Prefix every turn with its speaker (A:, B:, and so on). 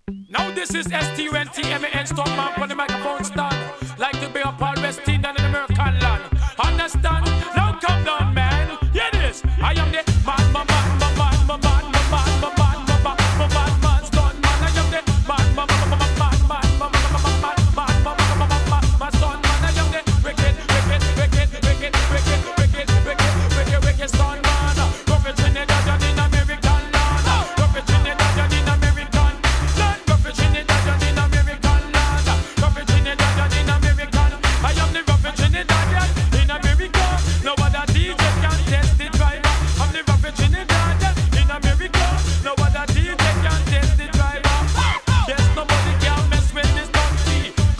A: Now this is STUNTMAN Stoneman on the microphone stand. Like to be up all resting down in America